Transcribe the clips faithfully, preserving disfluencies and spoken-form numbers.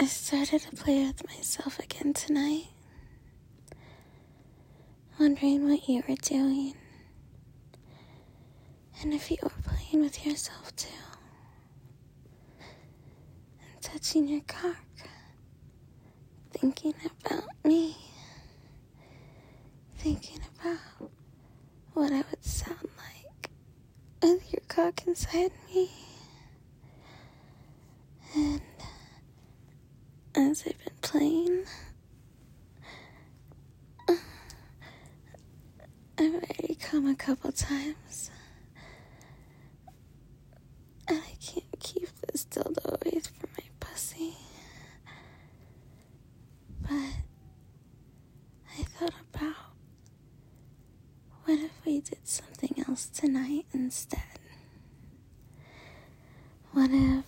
started to play with myself again tonight, wondering what you were doing, and if you were playing with yourself too, and touching your cock, thinking about me, thinking about what I would sound like with your cock inside me. And as I've been playing, I've already come a couple times, and I can't keep this dildo away from my pussy. But I thought about, what if we did something else tonight instead? What if,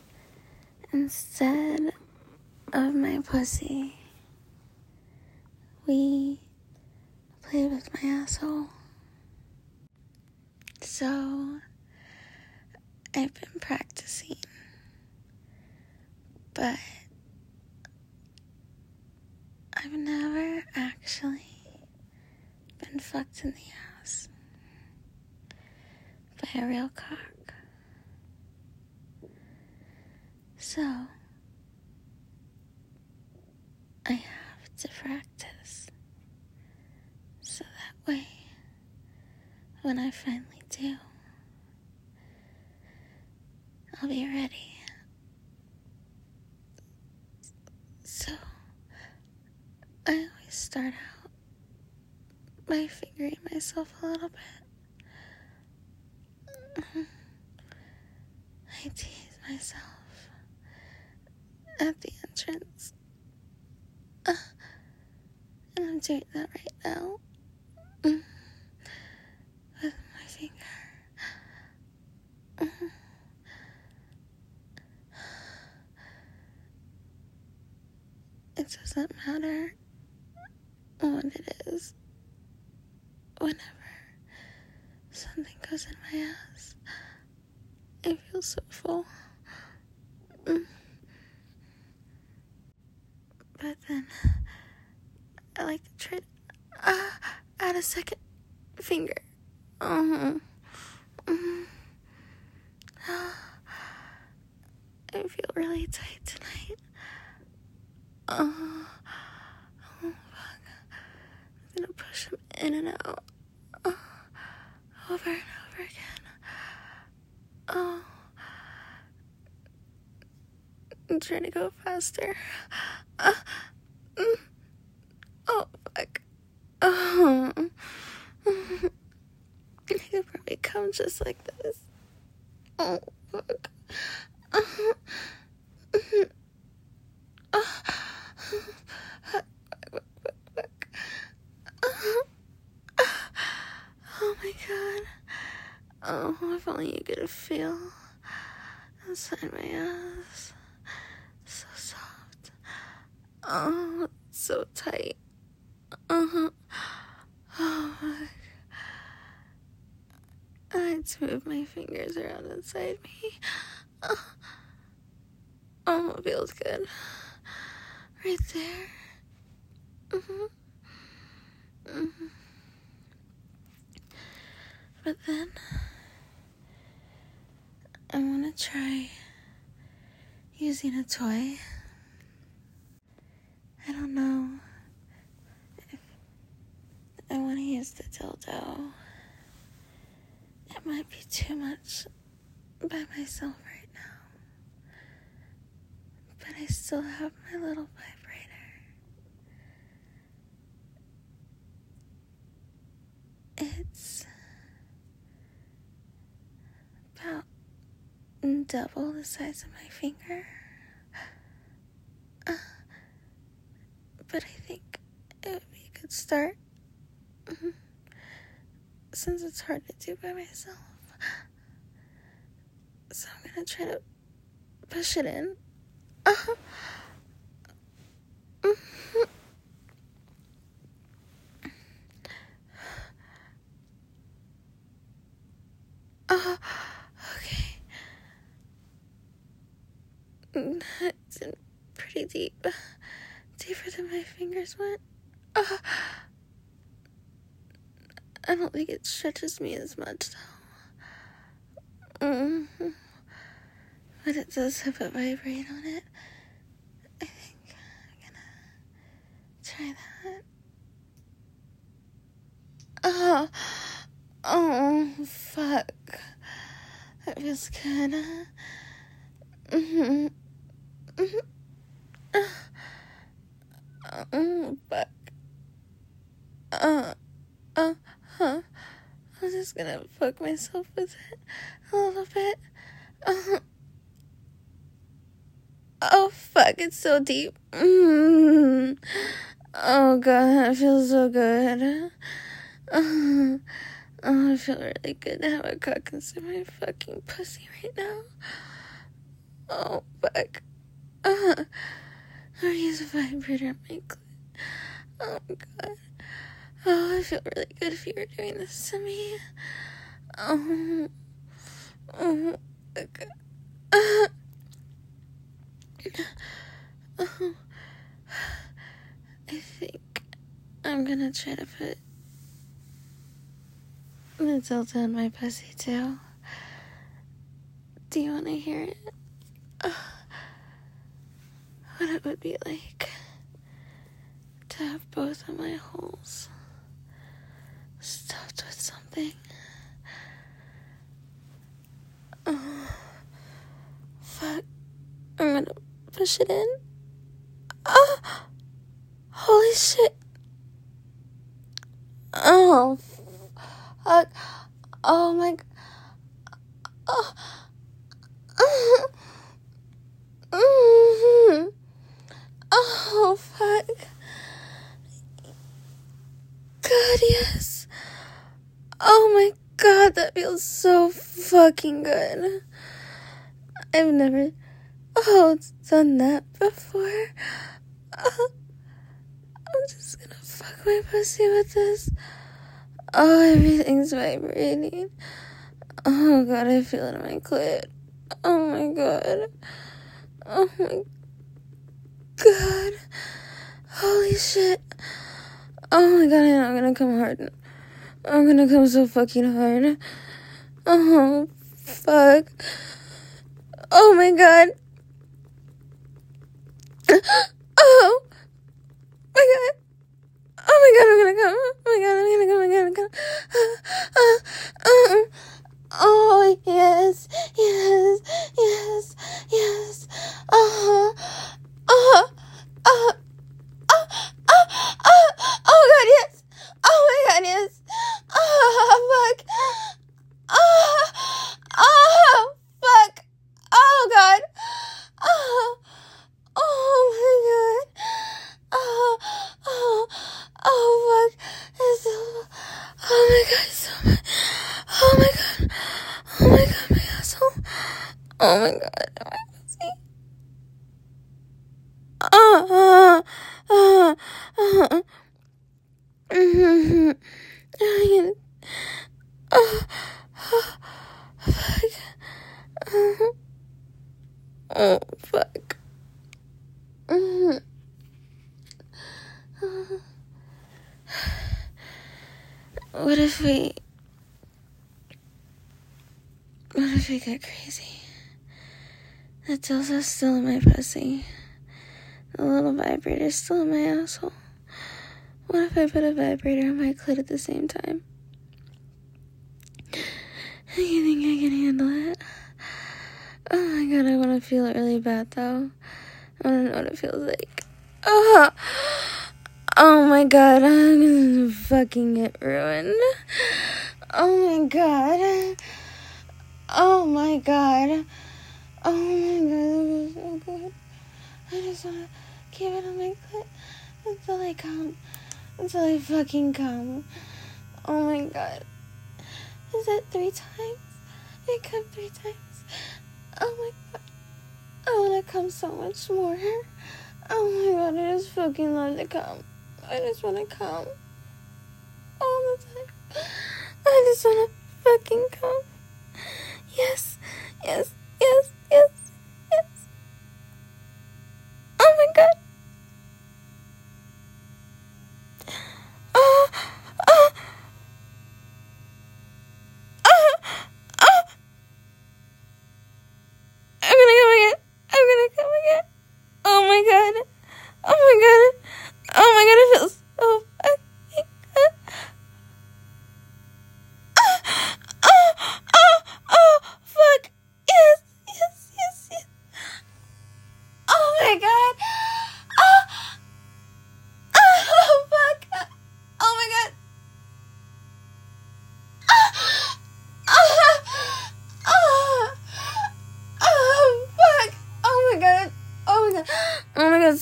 instead of my pussy, we play with my asshole? So, I've been practicing, but I've never actually been fucked in the ass by a real cock. So, I have to practice, so that way, when I finally do, I'll be ready. So, I always start out by fingering myself a little bit. I tease myself at the entrance. Uh, and I'm doing that right now. Mm. With my finger. Mm. It doesn't matter what it is. Whenever something goes in my ass, I feel so full. Mm. But then, I like to try to uh, add a second finger. Uh-huh. Mm. Uh, I feel really tight tonight. Uh, oh, fuck. I'm gonna push him in and out. Uh, over and over again. Oh. I'm trying to go faster. Uh, mm. Oh, fuck. Oh. I could probably come just like this. Oh, fuck. Oh. Oh. Fuck, fuck, fuck, fuck. Oh. Oh my god. Oh, if only you could feel inside my ass. So soft. Oh, it's so tight. Uh-huh. Oh, fuck. I had to move my fingers around inside me. Oh, oh, it feels good. Right there. Mm-hmm. Mm-hmm. But then, I want to try using a toy. I don't know if I want to use the dildo. It might be too much by myself right now. But I still have my little vibrator. It's about double the size of my finger. Uh, but I think it would be a good start. Mm-hmm. Since it's hard to do by myself. So I'm gonna try to push it in. Uh-huh. Mm-hmm. Uh, okay. It's in pretty pretty deep. Deeper than my fingers went. Uh, I don't think it stretches me as much, though. Mm-hmm. But it does have a vibrate on it. I think I'm gonna try that. Oh, oh, fuck. That feels good. Mm-hmm. Mm-hmm. Oh, fuck. Uh, uh, huh. I'm just gonna fuck myself with it a little bit. Uh, oh, fuck, it's so deep. Mm. Oh, God, that feels so good. Uh, oh, I feel really good to have a cock inside my fucking pussy right now. Oh, fuck. Uh, I'll use a vibrator on my clit. Oh, God. Oh, I feel really good if you were doing this to me. Oh, oh, okay. Uh, oh, I think I'm gonna try to put the dildo in my pussy too. Do you want to hear it? Uh, what it would be like to have both of my holes stuffed with something. Oh, fuck. I'm gonna push it in. Oh, holy shit. Oh, fuck. Oh my god. Oh. Mm-hmm. Oh, fuck. God, yes. Oh my god, that feels so fucking good. I've never, oh, done that before. Oh, I'm just gonna fuck my pussy with this. Oh, everything's vibrating. Oh god, I feel it in my clit. Oh my god. Oh my god. Holy shit. Oh my god, I'm gonna come hard. I'm gonna come so fucking hard. Oh, fuck. Oh my god. Oh my god. Oh my god, I'm gonna come. Oh my god, I'm gonna come. I'm gonna come. Uh, uh, uh. Oh, yes. Yes. Yes. Yes. Uh-huh. Uh-huh. Uh-huh. Oh, oh, oh, oh god, yes. Oh my god, yes. Oh, fuck. Oh, oh, fuck. Oh god. Oh, oh my god. Oh, oh, oh, fuck. It's so, oh my god, it's so much. Oh my god. Oh my god, my asshole. Oh my god, my pussy. Oh, oh, oh, oh. Mm-hmm. Oh, oh, fuck. Oh, oh, fuck. Mm-hmm. Oh. What if we... What if we get crazy? The dildo's still in my pussy. The little vibrator's still in my asshole. What if I put a vibrator on my clit at the same time? Do you think I can handle it? Oh my god, I want to feel it really bad though. I want to know what it feels like. Oh, oh my god, I'm gonna fucking get ruined. Oh my god. Oh my god. Oh my god, that feels so good. I just want to keep it on my clit until I come. Until I fucking come. Oh my god. Is that three times? I come three times. Oh my god. I want to come so much more. Oh my god, I just fucking love to come. I just want to come. All the time. I just want to fucking come. Yes, yes, yes, yes, yes. Oh my god.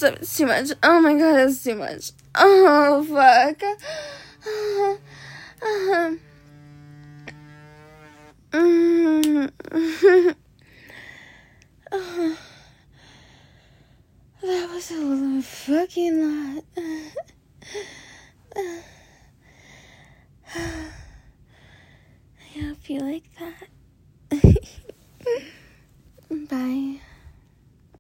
It's too much. Oh my god, it's too much. Oh, fuck. Um. Oh, that was a fucking lot. I hope you like that.